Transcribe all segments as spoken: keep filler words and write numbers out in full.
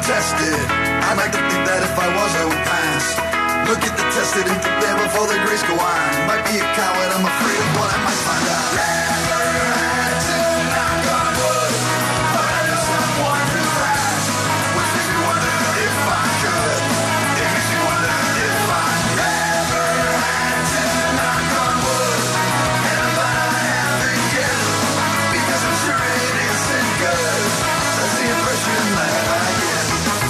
tested. I'd like to think that if I was, I would pass. Look at the tested and prepare before the grace go on. Might be a coward, I'm afraid of what I might find out. Never had to knock on wood, but I know someone who has. Which makes me wonder if I could. It makes me wonder if I never had to knock on wood, and I'm glad I haven't yet, because I'm sure it isn't good. That's the impression that I get.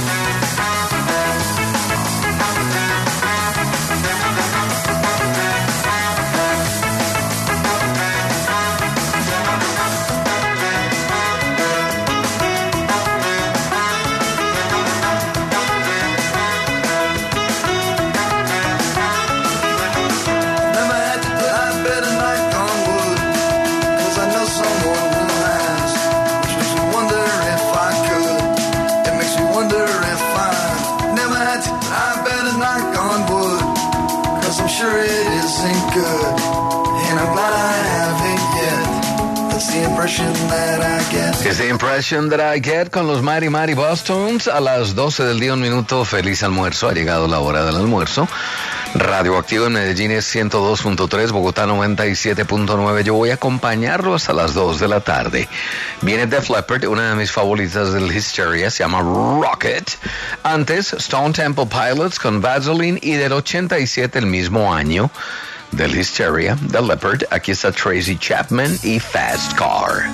Sure it isn't good, and I'm glad I haven't yet. That's the impression that I get. It's the impression that I get con los Mighty Mighty Bosstones a las doce del día, un minuto. Feliz almuerzo, ha llegado la hora del almuerzo. Radioactivo en Medellín es ciento dos punto tres, Bogotá noventa y siete punto nueve. Yo voy a acompañarlo hasta las dos de la tarde. Viene Def Leppard, una de mis favoritas del Hysteria, se llama Rocket. Antes, Stone Temple Pilots con Vaseline, y del ochenta y siete, el mismo año, del Hysteria, The Leppard. Aquí está Tracy Chapman y Fast Car.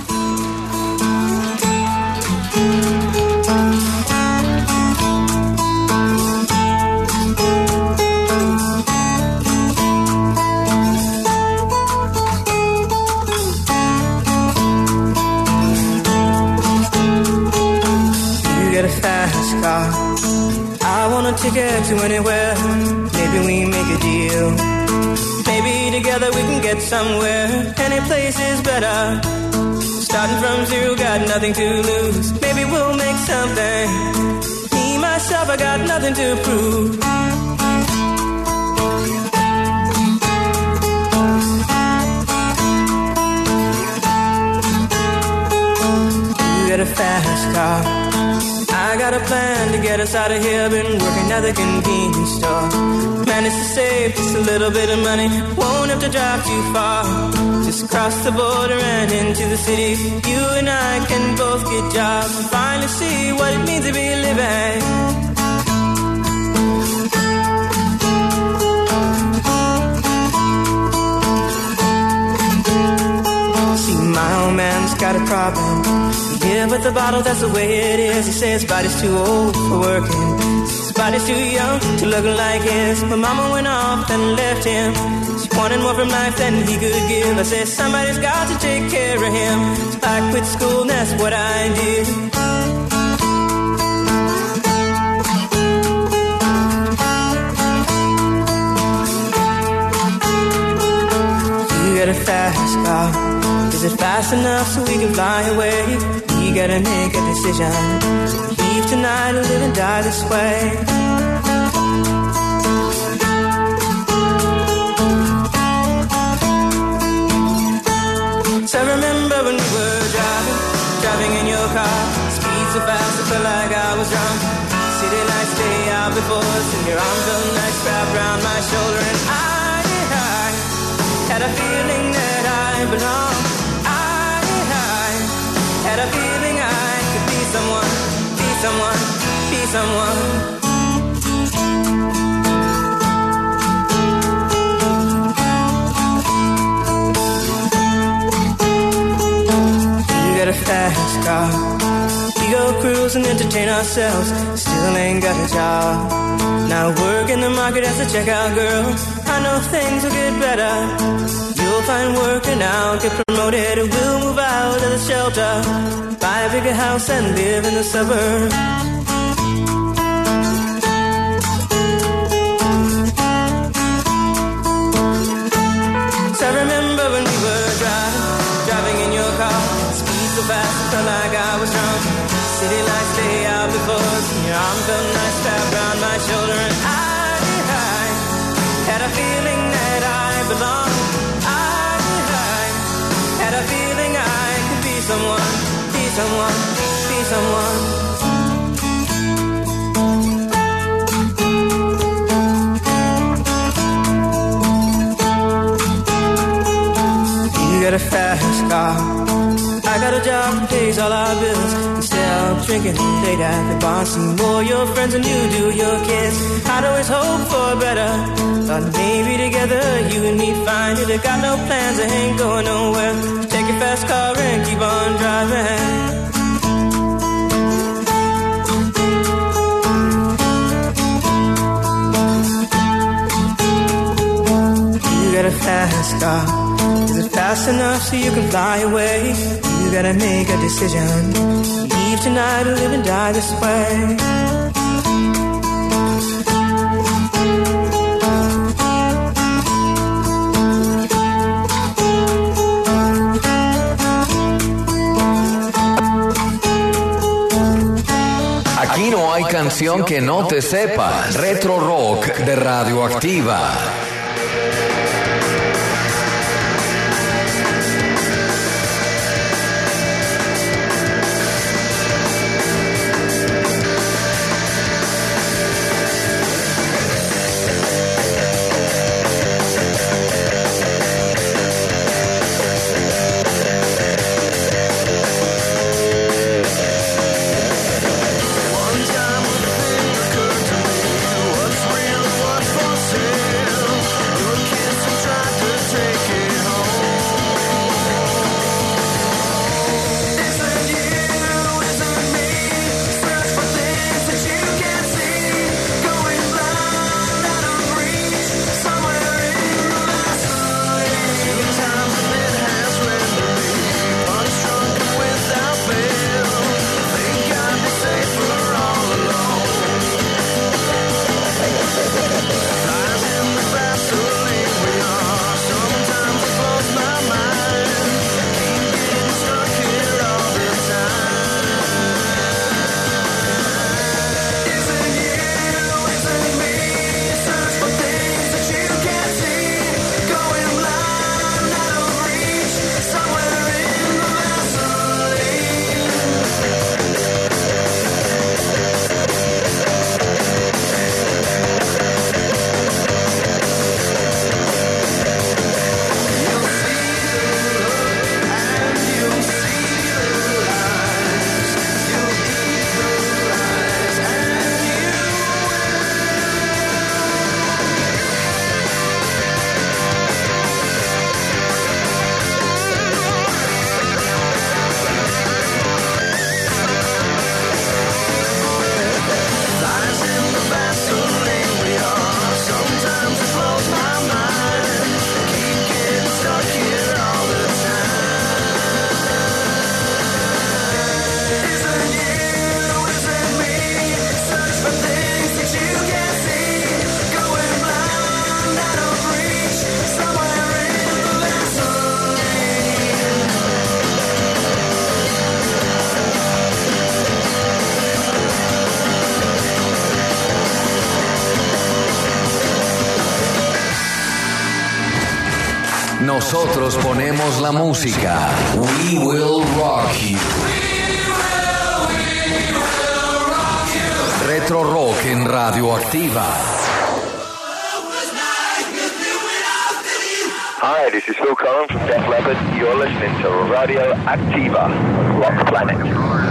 I want a ticket to anywhere. Maybe we make a deal. Maybe together we can get somewhere. Any place is better. Starting from zero, got nothing to lose. Maybe we'll make something. Me, myself, I got nothing to prove. You get a fast car. I got a plan to get us out of here. Been working at the convenience store. Managed to save just a little bit of money. Won't have to drive too far. Just cross the border and into the city. You and I can both get jobs and finally see what it means to be living. See, my old man's got a problem. Yeah, but the bottle, that's the way it is. He says his body's too old for working. His body's too young to look like his. But mama went off and left him. She wanted more from life than he could give. I said, somebody's got to take care of him. So I quit school and that's what I did. You got a fast car. Is it fast enough so we can fly away? We gotta make a decision. Leave tonight or live and die this way. So I remember when we were driving, driving in your car. Speed so fast I felt like I was drunk. City lights stay out before us, and your arm felt nice wrapped around my shoulder. And I, I had a feeling that I belonged. Had a feeling I could be someone, be someone, be someone. You got a fast car. We go cruise and entertain ourselves. Still ain't got a job. Now work in the market as a checkout girl. I know things will get better. You'll find work and I'll get promoted. We'll move out of the shelter, buy a bigger house and live in the suburbs. So I remember when we were driving, driving in your car. Speed so fast I felt like I was drunk. City lights stay out before us, and your arm felt nice wrapped around my shoulder. And I, I had a feeling that I belonged. Had a feeling I could be someone, be someone, be someone. got a fast car. I got a job that pays all our bills. Instead of drinking late at the bar, see more your friends than you do your kids. I'd always hope for better. Thought maybe together you and me find it. I got no plans, I ain't going nowhere. So take your fast car and keep on driving. You got a fast car. Is it fast enough so you can fly away? You gotta make a decision. Leave tonight or live and die this way. Aquí no hay canción que no te sepa. Retro Rock de Radioactiva. Nosotros ponemos la música. We will rock you. Retro Rock en Radioactiva. Hi, this is Phil Collins from Def Leppard. You're listening to Radioactiva, Rock Planet.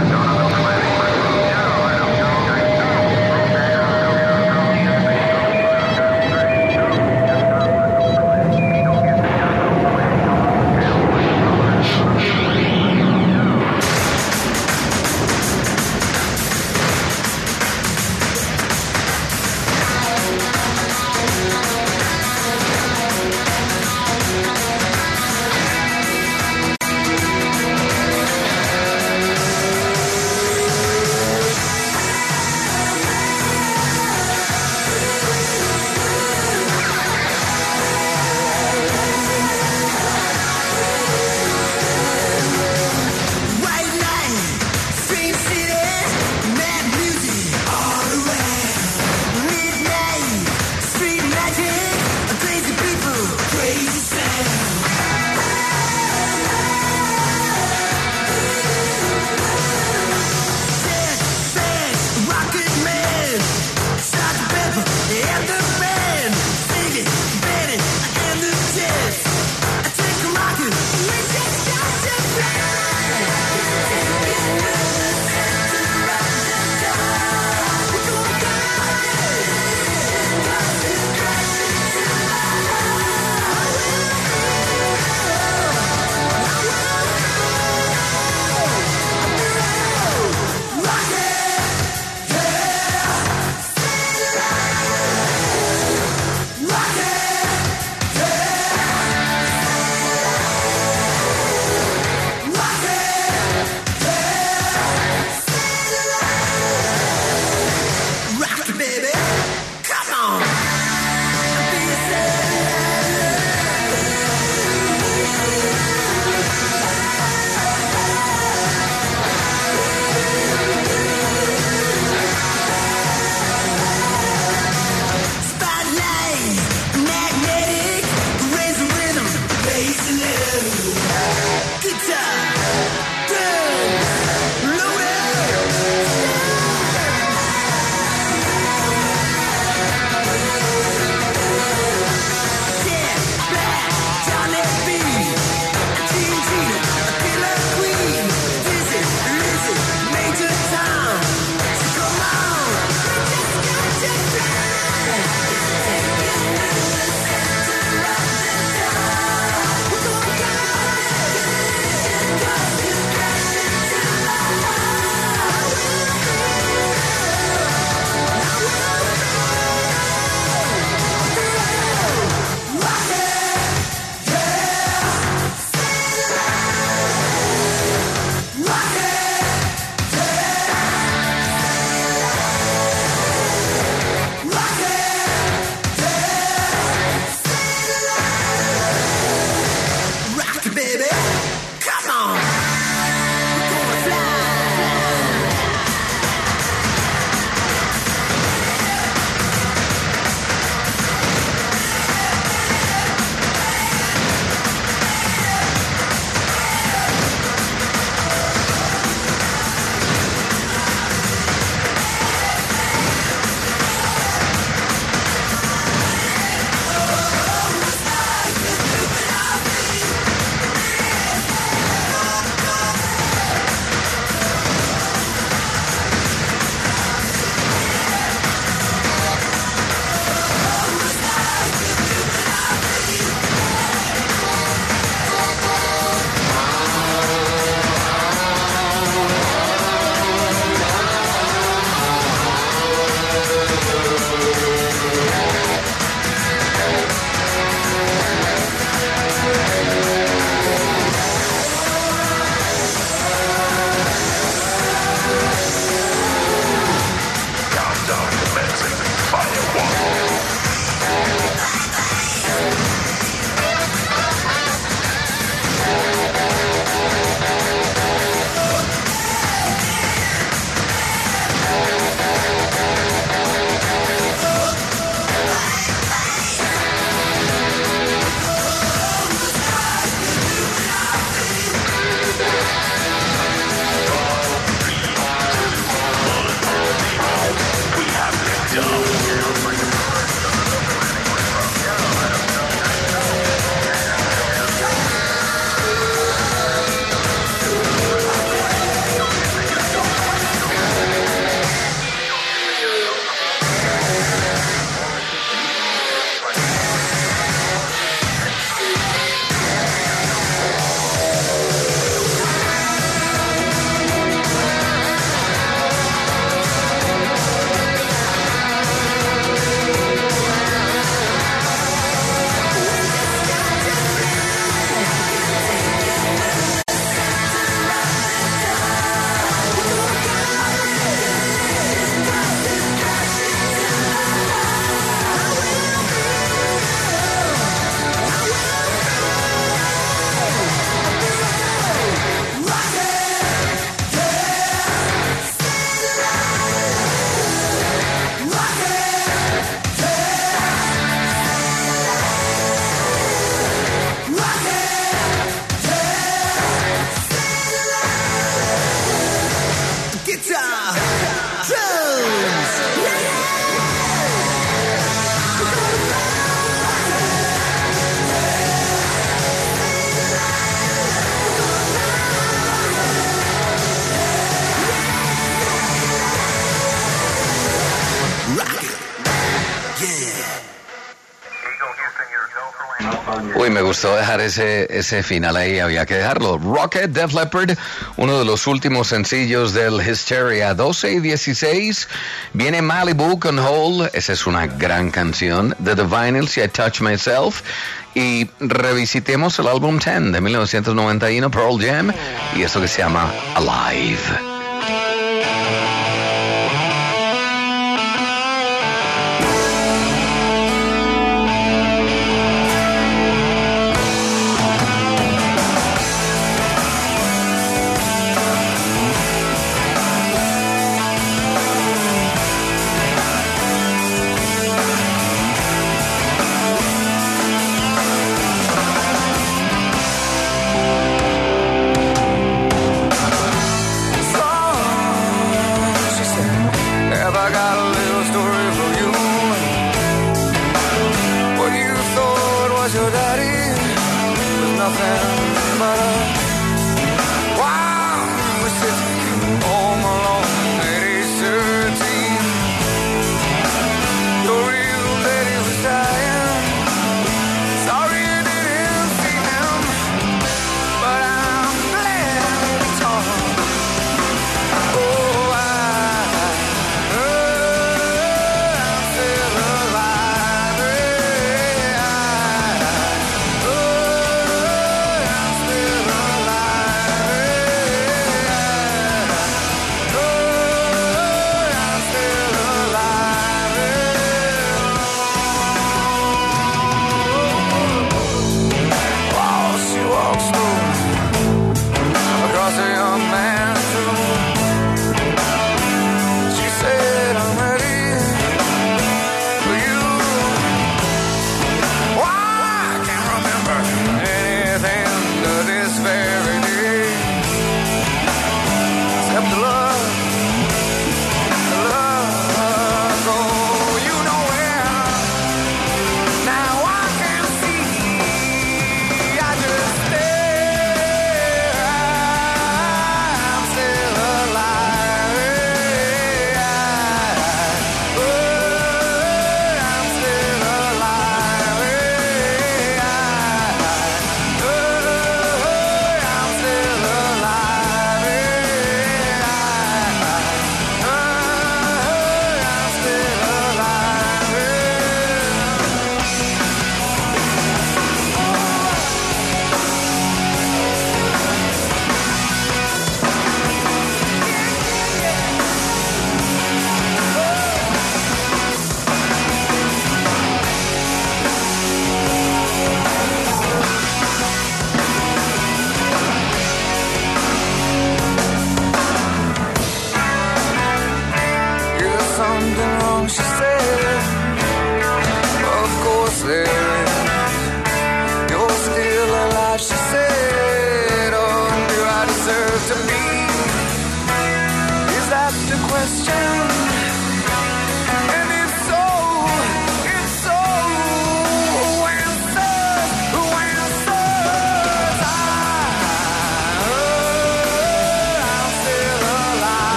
Uy, me gustó dejar ese, ese final ahí, había que dejarlo. Rocket, Def Leppard, uno de los últimos sencillos del Hysteria. Doce y dieciséis, viene Malibu con Hole, esa es una gran canción. The Divinyls y I Touch Myself. Y revisitemos el álbum diez de mil novecientos noventa y uno, Pearl Jam, y esto que se llama Alive.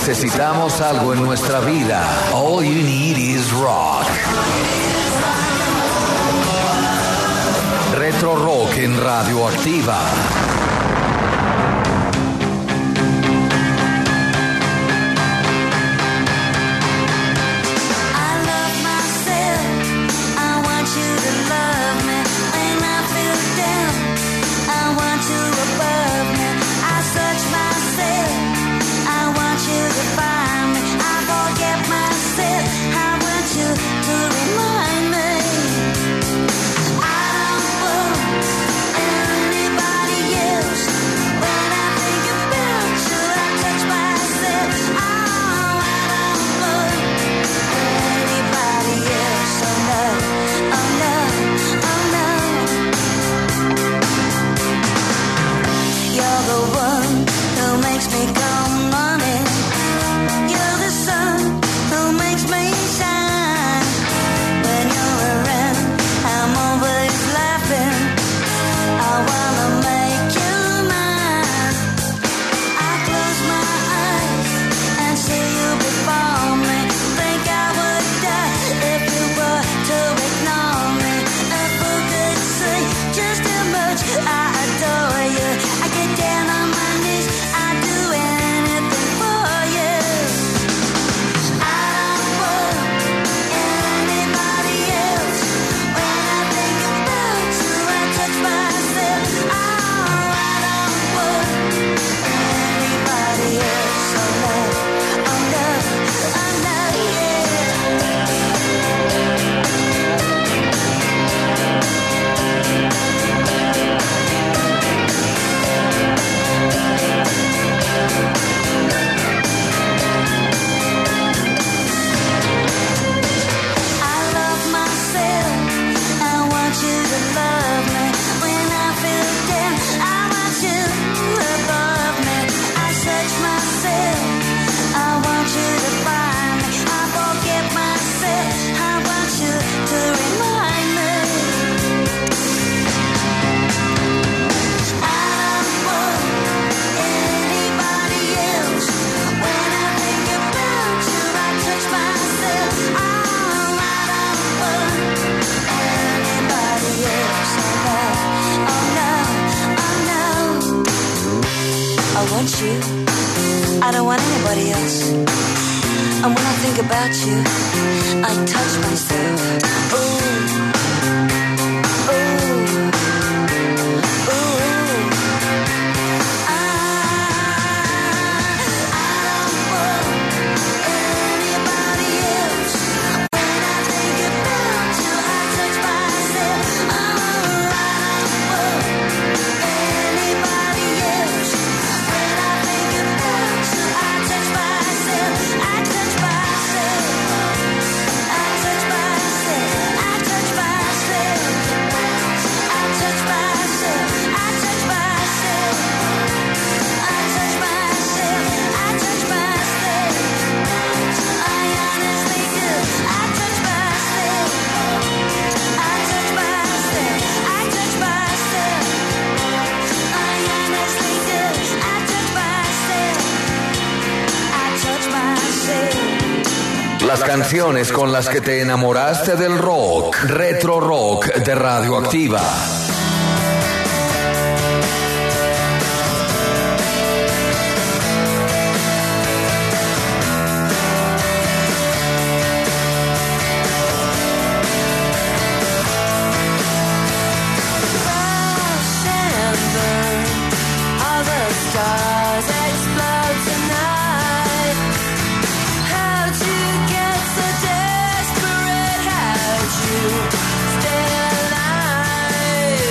necesitamos algo en nuestra vida, all you need is rock. Retro Rock en Radioactiva. I don't want anybody else. And when I think about you, I touch myself. Ooh, ooh, ooh. I, I don't want anybody else. When I think about you, I touch myself. Oh, I don't want anybody else. When I think about you, I touch myself. I touch myself. I touch myself. I touch myself. I touch myself. I touch myself. I touch myself. I touch myself. I honestly do. I touch myself. I touch myself. I touch myself. I honestly do. I touch myself. I touch myself. Las canciones con las que te enamoraste del rock, Retro Rock de Radioactiva. Crash and burn, all the stars explode tonight. How'd you get so desperate? How'd you stay alive?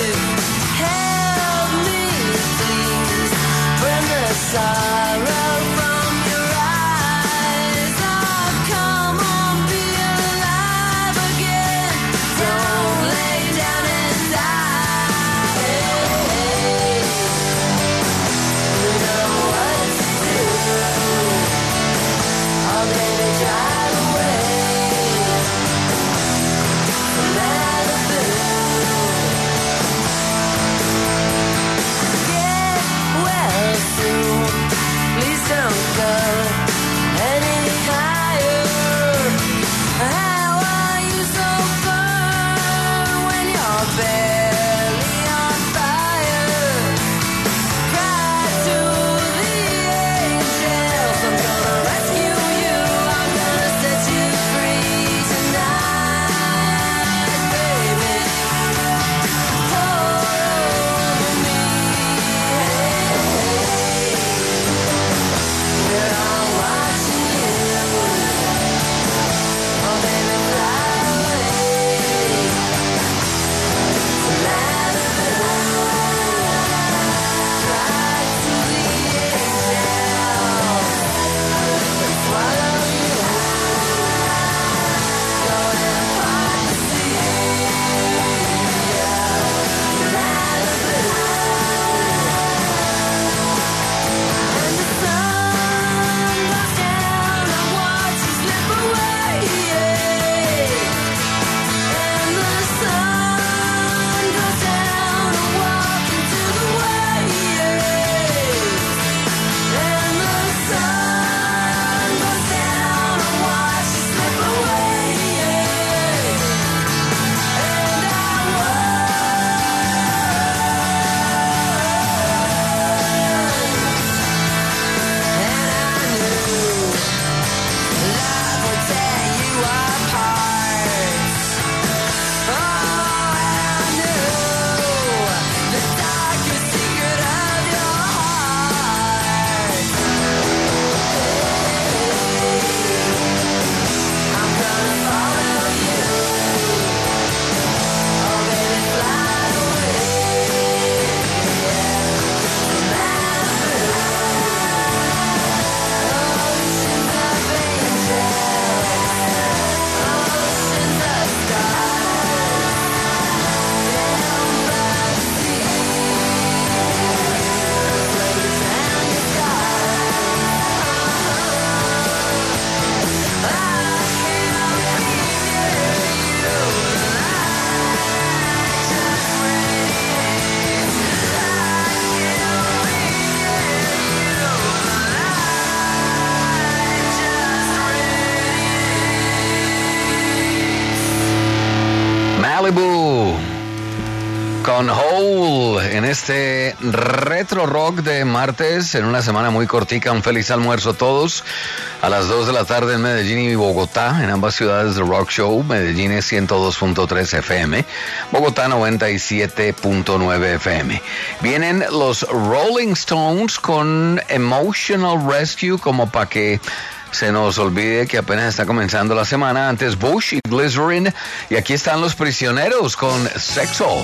Malibu con Hole en este retro rock de martes, en una semana muy cortica. Un feliz almuerzo a todos. A las dos de la tarde en Medellín y Bogotá, en ambas ciudades de Rock Show. Medellín es ciento dos punto tres F M, Bogotá noventa y siete punto nueve F M. Vienen los Rolling Stones con Emotional Rescue, como para que se nos olvide que apenas está comenzando la semana. Antes Bush y Glycerin, y aquí están Los Prisioneros con Sexo.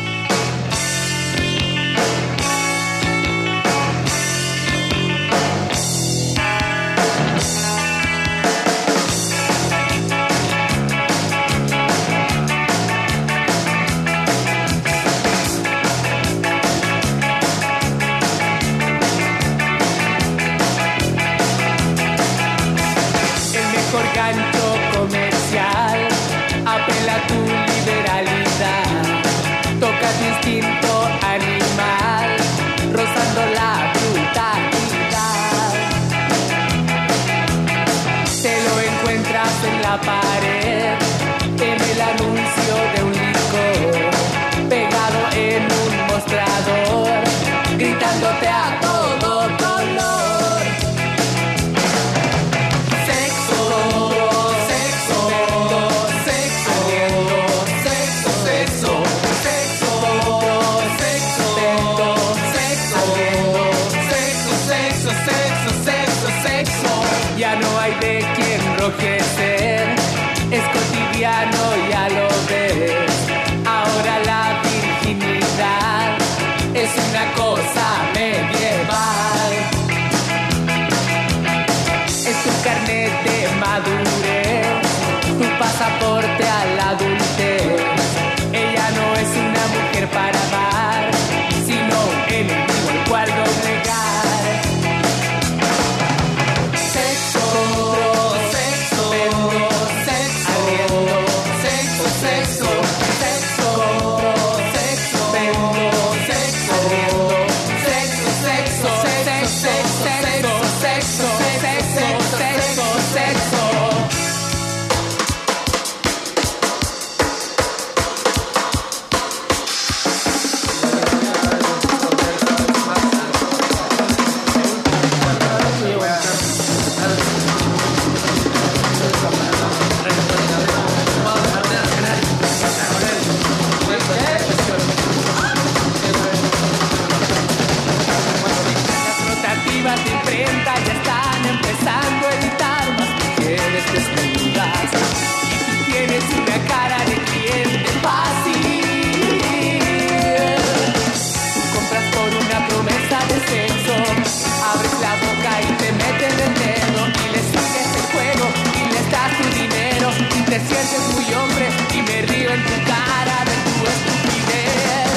Gritándote a todo color. Sexo, sexo, sexo, sexo, sexo, sexo, sexo, sexo, sexo, sexo, sexo, sexo, sexo. Ya no hay de qué enrojecer, es cotidiano, ya lo ves. Ahora la virginidad es una cosa medieval. Es tu carnet de madurez, tu pasaporte a la adultez. Ella no es una mujer para amar, sino un enemigo al cual doblegar. Sexo, sexo, sexo, sexo, sexo, sexo, sexo, sexo, sexo, sexo, sexo, sexo, sexo, sexo, sexo. De imprenta ya están empezando a editar más mujeres desnudas. Y tú tienes una cara de cliente fácil. Compras por una promesa de sexo, abres la boca y te meten el dedo y le sigues el juego y les das tu dinero y te sientes muy hombre y me río en tu cara de tu estupidez.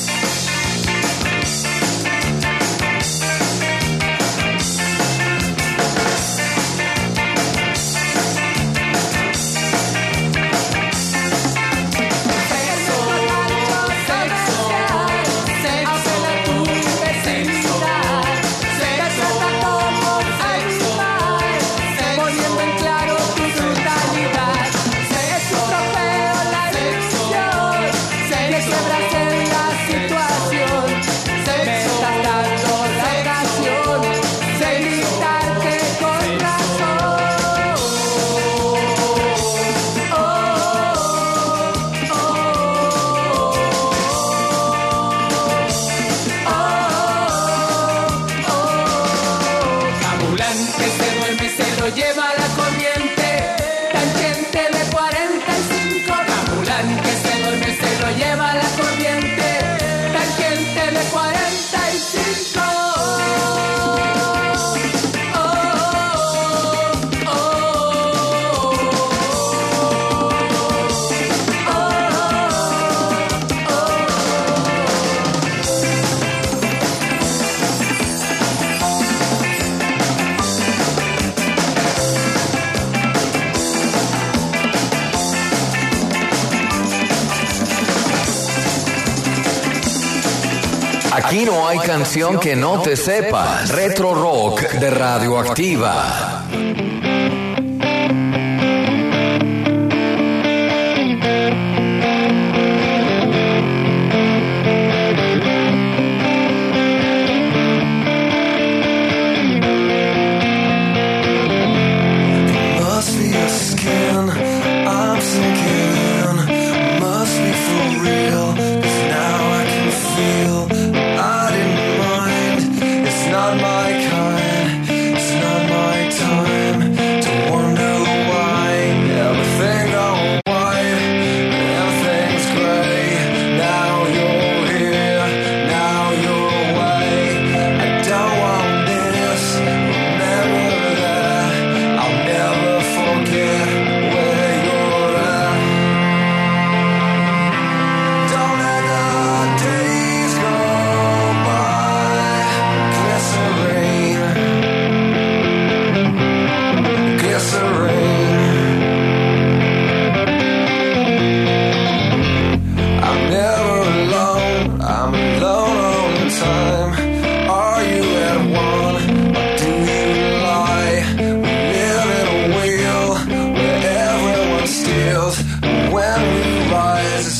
Lleva la corriente, tangente de cuarenta y cinco. Ambulante que se duerme se lo lleva la corriente, tangente de cuarenta y cinco. Aquí no hay canción que no te sepas. Retro Rock de Radioactiva.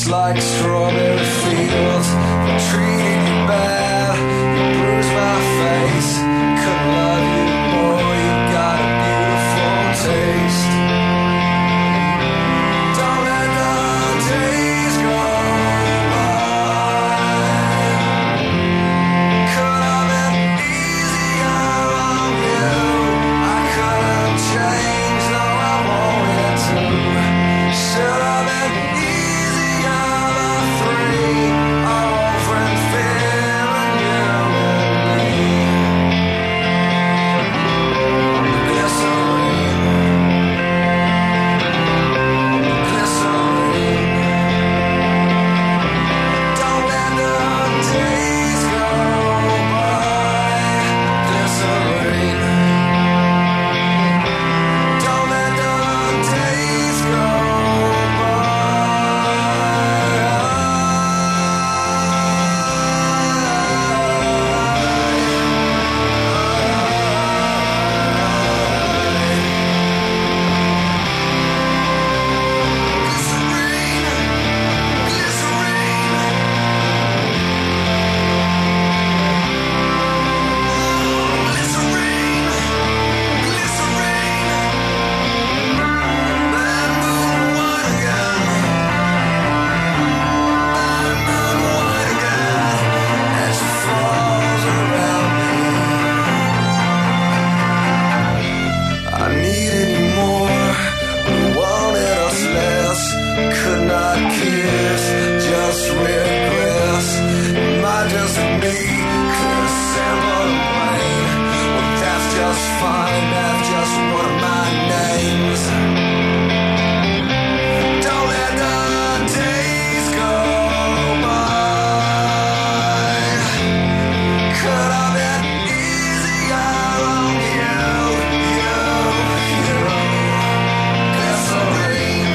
It's like strawberry fields, they treated you bad, you bruised my face, couldn't love you more, you got a beautiful taste. Don't let the days go by, could have been easier on you, I could have changed, no I wanted to, should have been easier than three, our old friend Phil and you and me. Glycerine, glycerine, don't let the days go by. Glycerine, don't let the days go I needed you more, we wanted us less, could not kiss, just regress. It might just be clear simple and plain, well that's just fine, that's just one of my names. Don't let the days go by, could have been easier on you, you, you. Glycerine,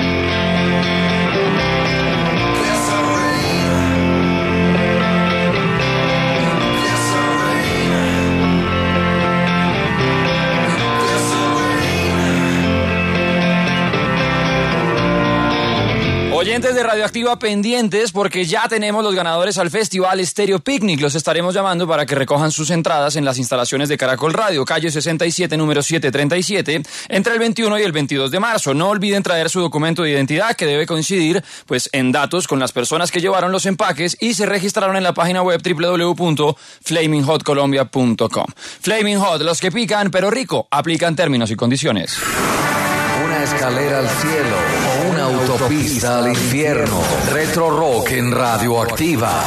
glycerine, Oyentes de Radioactiva pendientes porque ya tenemos los ganadores al Festival Stereo Picnic. Los estaremos llamando para que recojan sus entradas en las instalaciones de Caracol Radio, calle sesenta y siete, número setecientos treinta y siete, entre el veintiuno y el veintidós de marzo. No olviden traer su documento de identidad que debe coincidir pues en datos con las personas que llevaron los empaques y se registraron en la página web doble u doble u doble u punto flaming hot colombia punto com. Flaming Hot, los que pican pero rico, aplican términos y condiciones. Una escalera al cielo o una autopista al infierno. Retro Rock en Radioactiva.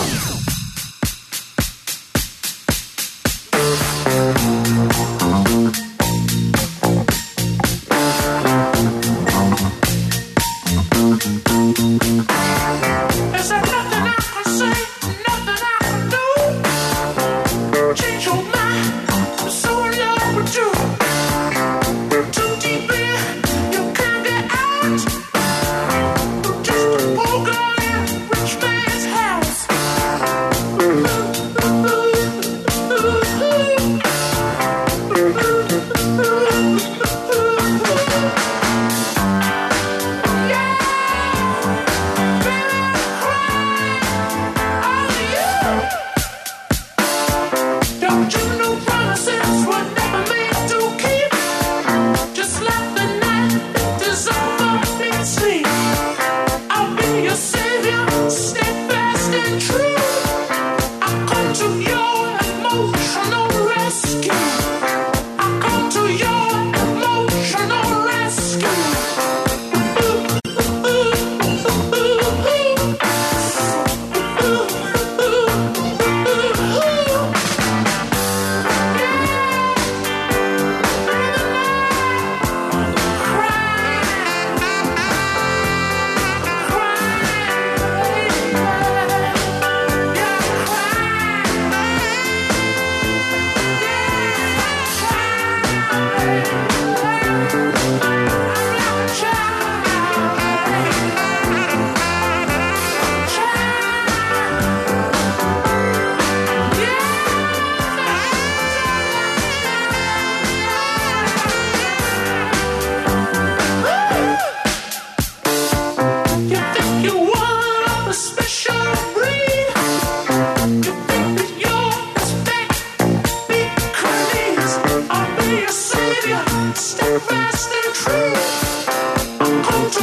Is there nothing I can say, nothing I can do? Change your mind, I'm so in love with you. Too deep in, you can't get out. Just a poor girl in a rich man's house.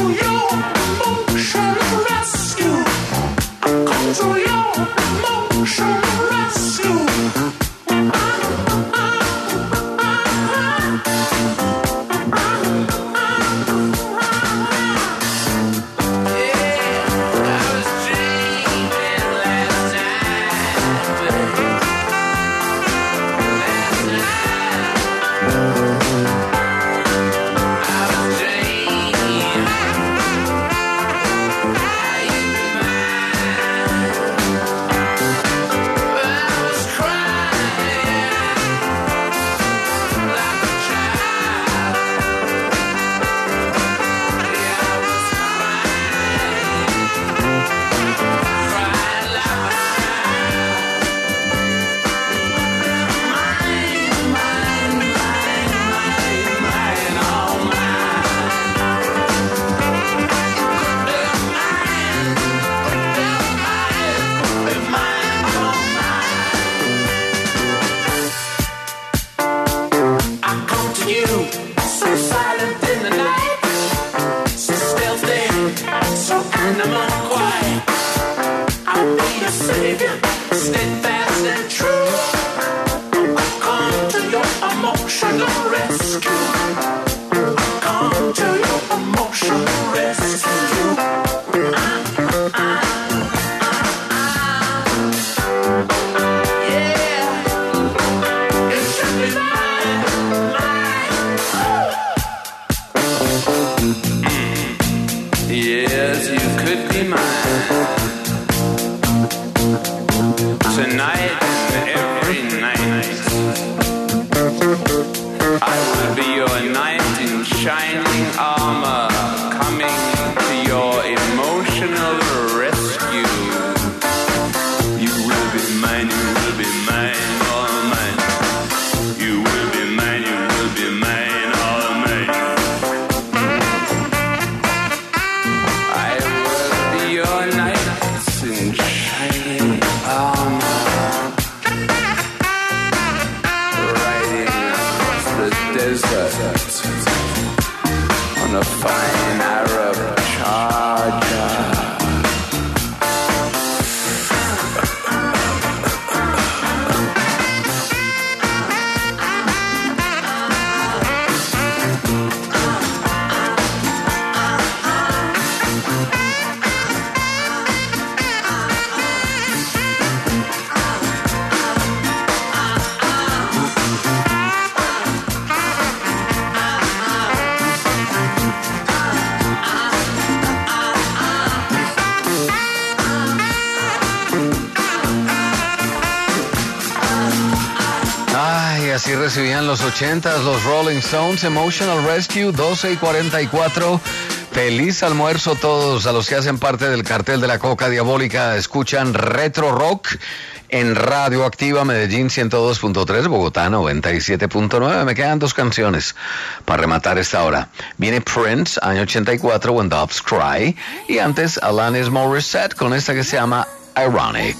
Así recibían los ochentas los Rolling Stones, Emotional Rescue, doce y cuarenta y cuatro. Feliz almuerzo todos a los que hacen parte del cartel de la Coca Diabólica. Escuchan Retro Rock en Radio Activa Medellín ciento dos punto tres, Bogotá noventa y siete punto nueve. Me quedan dos canciones para rematar esta hora. Viene Prince, año ochenta y cuatro, When Doves Cry. Y antes Alanis Morissette con esta que se llama Ironic.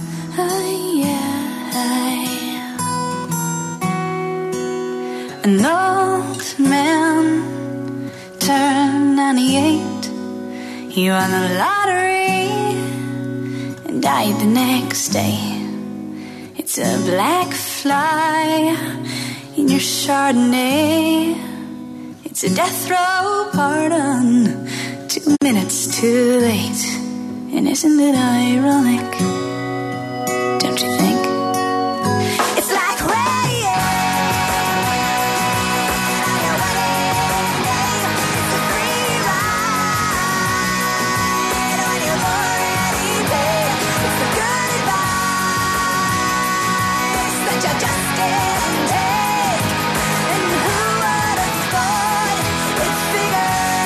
An old man turned ninety-eight. He won the lottery and died the next day. It's a black fly in your Chardonnay. It's a death row pardon, two minutes too late. And isn't it ironic? Don't you think? It's like rain.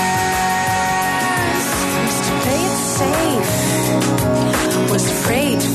Was afraid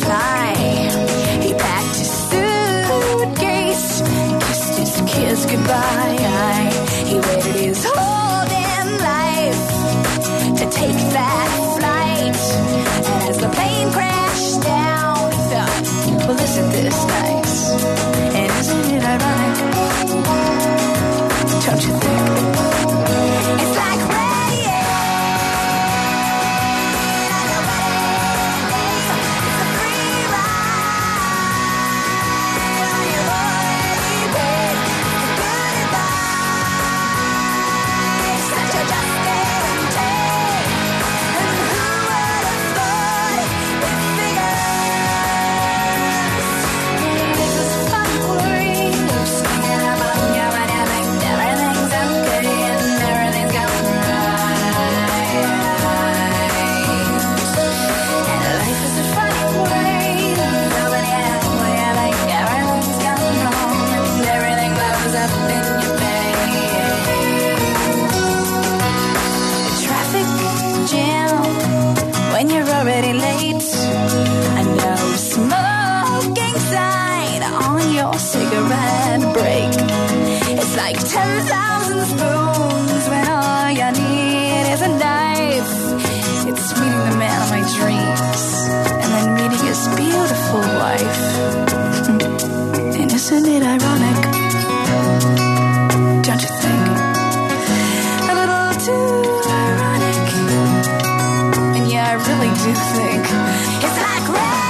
gym when you're already late. I know smoking sign on your cigarette break. It's like ten thousand spoons when all you need is a knife. It's meeting the man of my dreams and then meeting his beautiful wife. And isn't it ironic? Don't you think? A little too ironic. And yeah, I really do think it's like rain.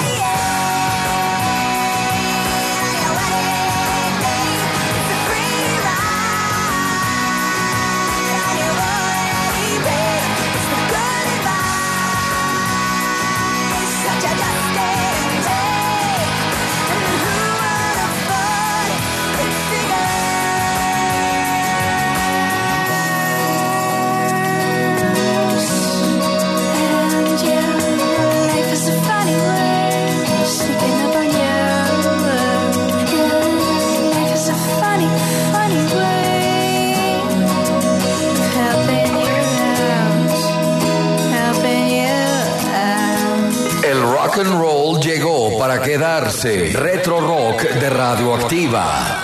It's a free ride on your already paid. It's the good advice such a dusty day. And who would afford it figures? And yeah, life is a funny way of sneaking up on you. Yeah, life is a funny, funny way of helping you out, helping you out. El rock and roll llegó para quedarse. Retro Rock de Radioactiva.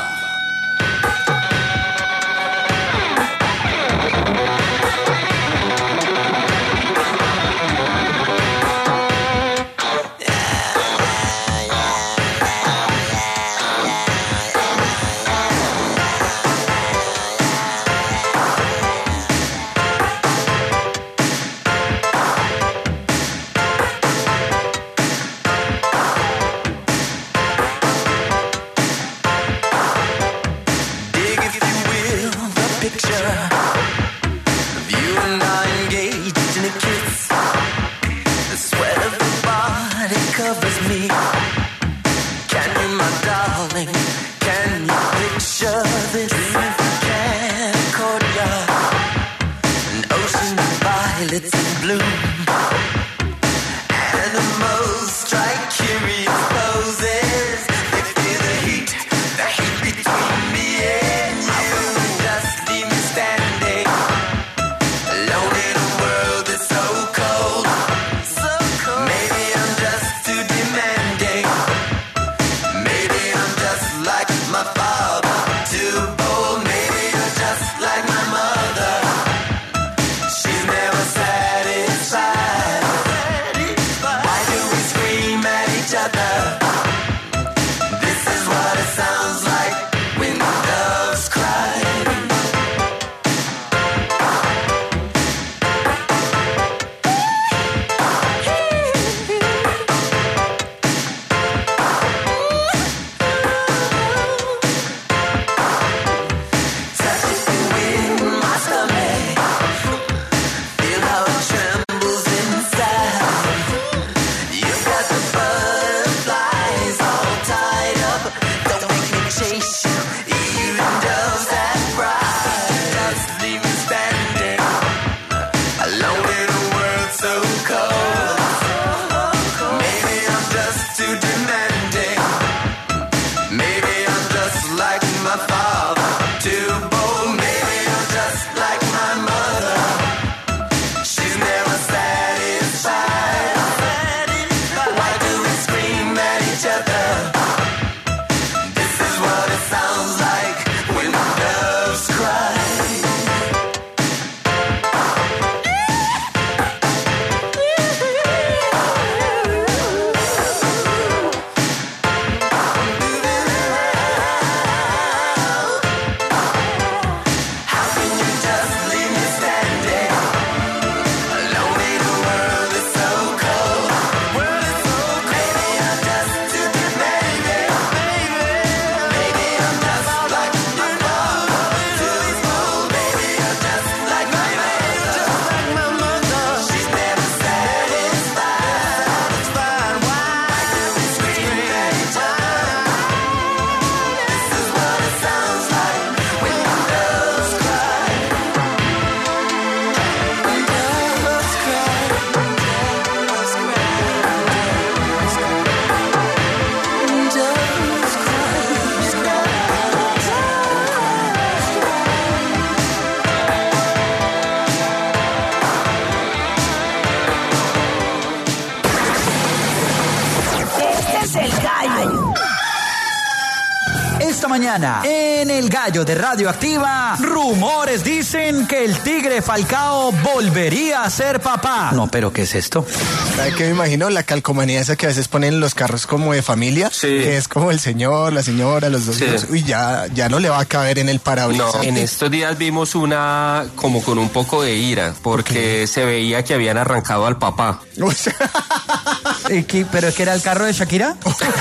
Dig, if you will, the picture of you and I engaged in a kiss. The sweat of your body covers me. Can you, my darling, can you picture this? Can courtyard, an ocean of violets in bloom. Animals strike curious poses. They feel the heat, the heat between me and you. Just leave me standing alone in a world that's so cold, so cold. Maybe I'm just too demanding. Maybe I'm just like my father, too bold. Maybe you're just like my mother. She's never satisfied. mañana, en El Gallo de Radioactiva, rumores dicen que el Tigre Falcao volvería a ser papá. No, pero ¿qué es esto? ¿Sabe qué me imagino? La calcomanía esa que a veces ponen en los carros como de familia. Sí. Que es como el señor, la señora, los dos hijos. Sí. Uy, ya, ya no le va a caber en el parabrisas. No, en estos días vimos una como con un poco de ira, porque okay. se veía que habían arrancado al papá. ¿Pero que era el carro de Shakira?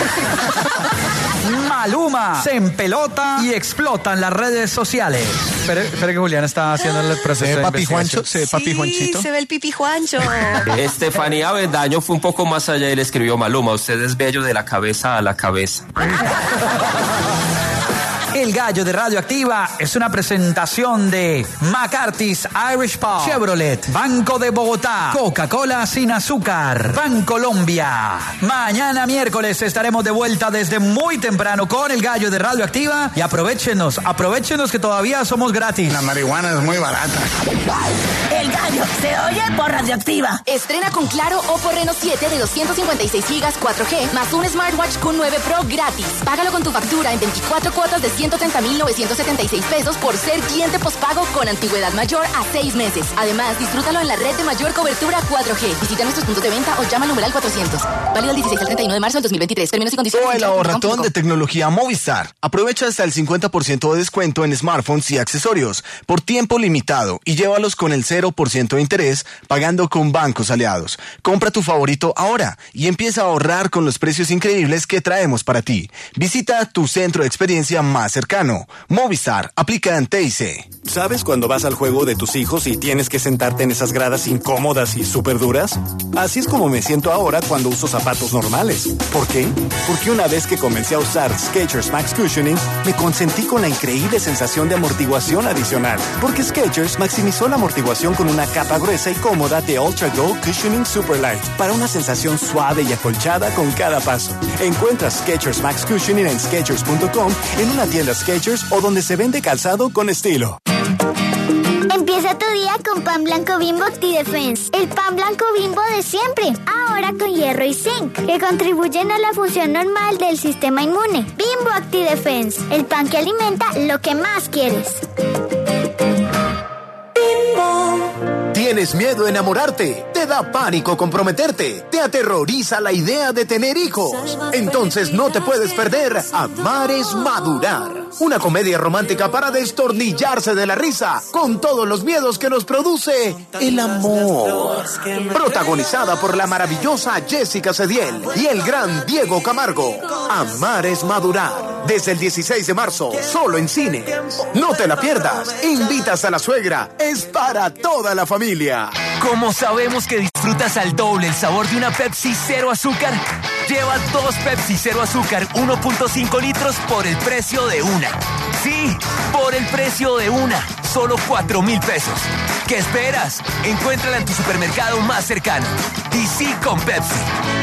Maluma se empelota y explota en las redes sociales. Espere, espere que Julián está haciendo el proceso ¿Se ve de papi Juancho? ¿Se ve papi sí, Juanchito? se ve el pipi Juancho. Estefanía Bendaño fue un poco más allá y le escribió: Maluma, usted es bello de la cabeza a la cabeza. El Gallo de Radioactiva es una presentación de McCarthy's Irish Pub, Chevrolet, Banco de Bogotá, Coca-Cola sin azúcar, Bancolombia. Mañana miércoles estaremos de vuelta desde muy temprano con El Gallo de Radioactiva y aprovéchenos, aprovéchenos que todavía somos gratis. La marihuana es muy barata. El Gallo se oye por Radioactiva. Estrena con Claro Oppo Reno siete de doscientos cincuenta y seis gigas cuatro G más un Smartwatch Q nueve Pro gratis. Págalo con tu factura en veinticuatro cuotas de ciento treinta mil novecientos setenta y seis pesos por ser cliente postpago con antigüedad mayor a seis meses. Además, disfrútalo en la red de mayor cobertura cuatro G. Visita nuestros puntos de venta o llama al numeral cuatrocientos. Válido del dieciséis al treinta y uno de marzo del dos mil veintitrés. Términos y condiciones. O el ahorratón de tecnología Movistar. Aprovecha hasta el cincuenta por ciento de descuento en smartphones y accesorios por tiempo limitado y llévalos con el cero por ciento de interés pagando con bancos aliados. Compra tu favorito ahora y empieza a ahorrar con los precios increíbles que traemos para ti. Visita tu centro de experiencia más cercano. Movistar, aplica en T I C. ¿Sabes cuando vas al juego de tus hijos y tienes que sentarte en esas gradas incómodas y súper duras? Así es como me siento ahora cuando uso zapatos normales. ¿Por qué? Porque una vez que comencé a usar Skechers Max Cushioning, me consentí con la increíble sensación de amortiguación adicional. Porque Skechers maximizó la amortiguación con una capa gruesa y cómoda de Ultra Go Cushioning Super Light para una sensación suave y acolchada con cada paso. Encuentra Skechers Max Cushioning en Skechers punto com, en una tienda Skechers o donde se vende calzado con estilo. Empieza tu día con pan blanco Bimbo ActiDefense, el pan blanco Bimbo de siempre, ahora con hierro y zinc, que contribuyen a la función normal del sistema inmune. Bimbo ActiDefense, el pan que alimenta lo que más quieres. ¿Tienes miedo a enamorarte? ¿Te da pánico comprometerte? ¿Te aterroriza la idea de tener hijos? Entonces no te puedes perder Amar es Madurar. Una comedia romántica para destornillarse de la risa con todos los miedos que nos produce el amor. Protagonizada por la maravillosa Jessica Cediel y el gran Diego Camargo. Amar es Madurar. Desde el dieciséis de marzo, solo en cines. No te la pierdas. Invitas a la suegra. Es para toda la familia. ¿Cómo sabemos que disfrutas al doble el sabor de una Pepsi cero azúcar? Lleva dos Pepsi cero azúcar uno punto cinco litros por el precio de una. Sí, por el precio de una. Solo cuatro mil pesos. ¿Qué esperas? Encuéntrala en tu supermercado más cercano. D C con Pepsi.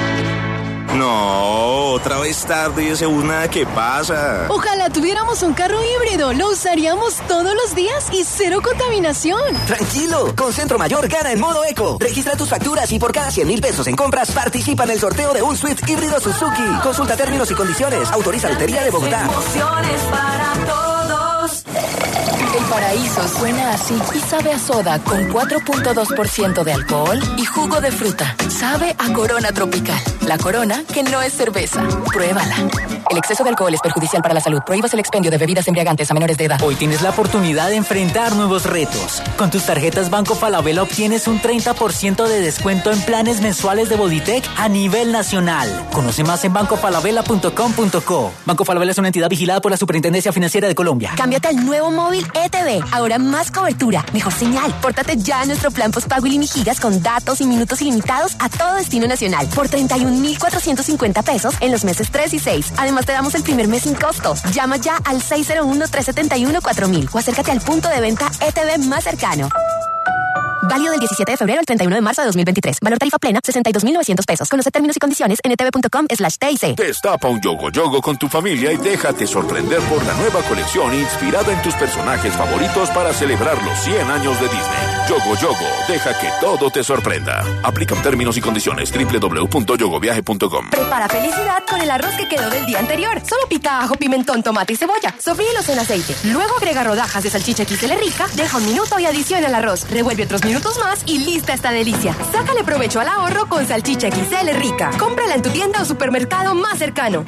No, otra vez tarde y ese bus nada que pasa. Ojalá tuviéramos un carro híbrido, lo usaríamos todos los días y cero contaminación. Tranquilo, con Centro Mayor gana en modo eco. Registra tus facturas y por cada cien mil pesos en compras participa en el sorteo de un Swift híbrido Suzuki. Consulta términos y condiciones. Autoriza Lotería de Bogotá. Emociones para todos. El paraíso suena así y sabe a soda con cuatro punto dos por ciento de alcohol y jugo de fruta. Sabe a Corona Tropical. La Corona que no es cerveza. Pruébala. El exceso de alcohol es perjudicial para la salud. Prohíbas el expendio de bebidas embriagantes a menores de edad. Hoy tienes la oportunidad de enfrentar nuevos retos. Con tus tarjetas Banco Falabella obtienes un treinta por ciento de descuento en planes mensuales de Bodytech a nivel nacional. Conoce más en banco falabella punto com punto co. Banco Falabella es una entidad vigilada por la Superintendencia Financiera de Colombia. Cámbiate al nuevo móvil E T V. Ahora más cobertura, mejor señal. Pórtate ya a nuestro plan postpago y gigas con datos y minutos ilimitados a todo destino nacional por treinta y un mil cuatrocientos cincuenta pesos en los meses tres y seis. Además te damos el primer mes sin costo. Llama ya al seis cero uno, tres siete uno, cuatro mil o acércate al punto de venta E T V más cercano. Válido del diecisiete de febrero al treinta y uno de marzo de dos mil veintitrés. Valor tarifa plena, sesenta y dos mil novecientos pesos. Conoce términos y condiciones en etv.com slash TIC. Destapa un Yogo Yogo con tu familia y déjate sorprender por la nueva colección inspirada en tus personajes favoritos para celebrar los cien años de Disney. Yogo Yogo, deja que todo te sorprenda. Aplican términos y condiciones. doble u doble u doble u punto yogo viaje punto com. Prepara felicidad con el arroz que quedó del día anterior. Solo pica ajo, pimentón, tomate y cebolla. Sofríelos en aceite. Luego agrega rodajas de salchicha X L rica, deja un minuto y adiciona el arroz. Revuelve otros minutos más y lista esta delicia. Sácale provecho al ahorro con salchicha X L rica. Cómprala en tu tienda o supermercado más cercano.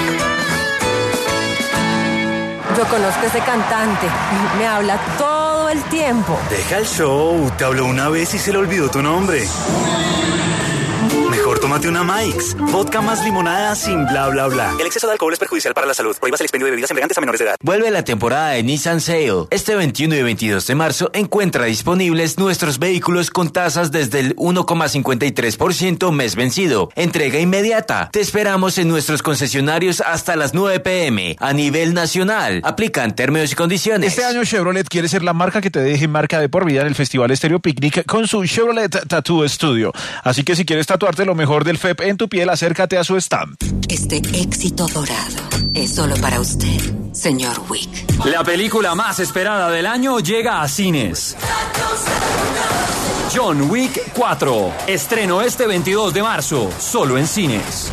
Yo conozco a ese cantante. Me habla todo el tiempo. Deja el show. Te habló una vez y se le olvidó tu nombre. Mejor tómate una Mike's. Vodka más limonada sin bla, bla, bla. El exceso de alcohol es perjudicial para la salud. Prohíbas el expendio de bebidas embriagantes a menores de edad. Vuelve la temporada de Nissan Sale. Este veintiuno y veintidós de marzo encuentra disponibles nuestros vehículos con tasas desde el uno coma cincuenta y tres por ciento mes vencido. Entrega inmediata. Te esperamos en nuestros concesionarios hasta las nueve pe eme a nivel nacional. Aplican términos y condiciones. Este año Chevrolet quiere ser la marca que te deje marca de por vida en el Festival Estéreo Picnic con su Chevrolet Tattoo Studio. Así que si quieres tatuarte lo mejor del F E P en tu piel, acércate a su stand. Este éxito dorado es solo para usted, señor Wick. La película más esperada del año llega a cines. John Wick cuatro. Estreno este veintidós de marzo, solo en cines.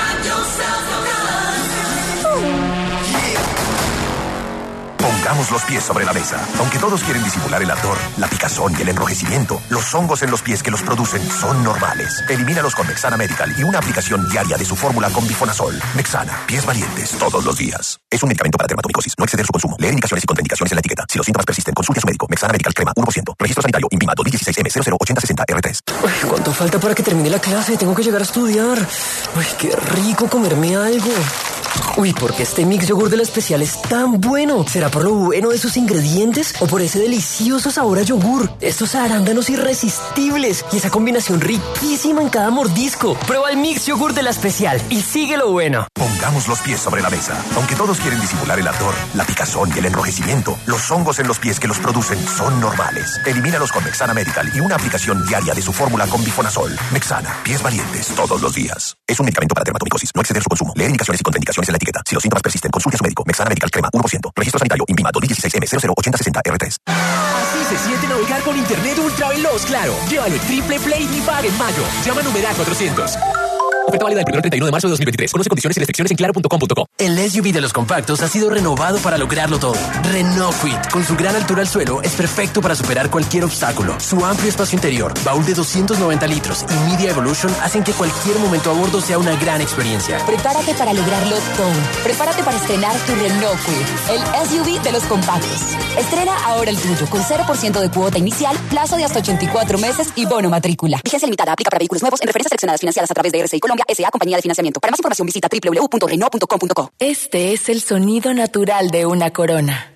Pongamos los pies sobre la mesa. Aunque todos quieren disimular el ardor, la picazón y el enrojecimiento, los hongos en los pies que los producen son normales. Elimínalos con Mexana Medical y una aplicación diaria de su fórmula con bifonazol. Mexana, pies valientes todos los días. Es un medicamento para dermatomicosis. No exceder su consumo. Leer indicaciones y contraindicaciones en la etiqueta. Si los síntomas persisten, consulte a su médico. Mexana Medical Crema uno por ciento. Registro sanitario INVIMA dos mil dieciséis M cero cero ocho cero seis cero R tres. Uy, ¿cuánto falta para que termine la clase? Tengo que llegar a estudiar. Uy, qué rico comerme algo. Uy, ¿por qué este mix yogur de la especial es tan bueno? ¿Será por lo bueno de sus ingredientes o por ese delicioso sabor a yogur? Estos arándanos irresistibles y esa combinación riquísima en cada mordisco. Prueba el mix yogur de la especial y sigue lo bueno. Pongamos los pies sobre la mesa. Aunque todos quieren disimular el ardor, la picazón y el enrojecimiento, los hongos en los pies que los producen son normales. Elimínalos con Mexana Medical y una aplicación diaria de su fórmula con bifonazol. Mexana, pies valientes todos los días. Es un medicamento para dermatomicosis. No exceder su consumo. Leer indicaciones y contraindicaciones en la etiqueta. Si los síntomas persisten, consulte a su médico. Mexana Medical Crema uno por ciento. Registro sanitario INVIMA dos mil dieciséis M cero cero ocho cero seis cero R tres. Así se siente navegar con internet ultra veloz, claro. Llévalo en Triple Play y paga en mayo. Llama a numeral cuatrocientos. Oferta válida del primero al treinta y uno de marzo de dos mil veintitrés. Conoce condiciones y restricciones en claro punto com punto co. El S U V de los compactos ha sido renovado para lograrlo todo. Renault Kwid, con su gran altura al suelo, es perfecto para superar cualquier obstáculo. Su amplio espacio interior, baúl de doscientos noventa litros y Media Evolution hacen que cualquier momento a bordo sea una gran experiencia. Prepárate para lograrlo todo. Prepárate para estrenar tu Renault Kwid, el S U V de los compactos. Estrena ahora el tuyo con cero por ciento de cuota inicial, plazo de hasta ochenta y cuatro meses y bono matrícula. Vigencia limitada, aplica para vehículos nuevos en referencias seleccionadas financiadas a través de R C I Colombia S A Compañía de Financiamiento. Para más información visita doble u doble u doble u punto renault punto com punto co. Este es el sonido natural de una Corona.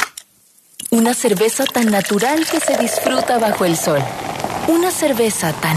Una cerveza tan natural que se disfruta bajo el sol. Una cerveza tan